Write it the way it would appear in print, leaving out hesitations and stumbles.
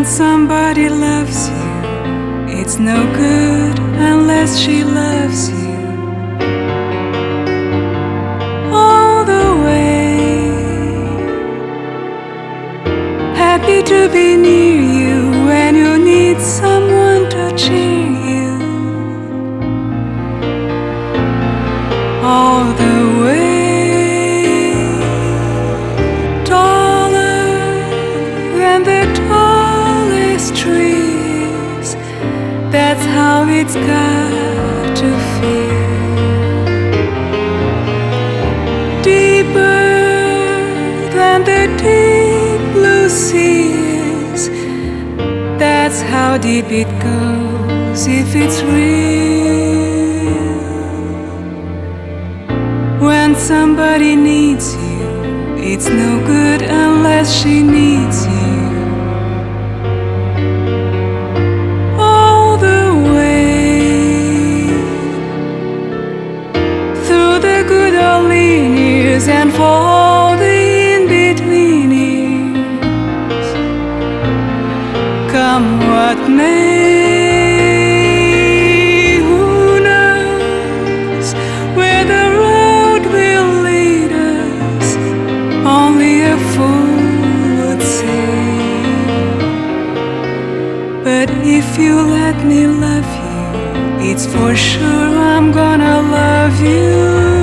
When somebody loves you, it's no good unless she loves you all the way. Happy to be near you when you need someone to cheer you all the way. Taller than the tallest trees, that's how it's got to feel. Deeper than the deep blue seas, that's how deep it goes if it's real. When somebody needs you, it's no good unless she needs you all the way. Through the good old lean years and for all the in-between years, come what may, who knows where the road will lead us? Only a fool would say. But if you let me love you, it's for sure I'm gonna love you.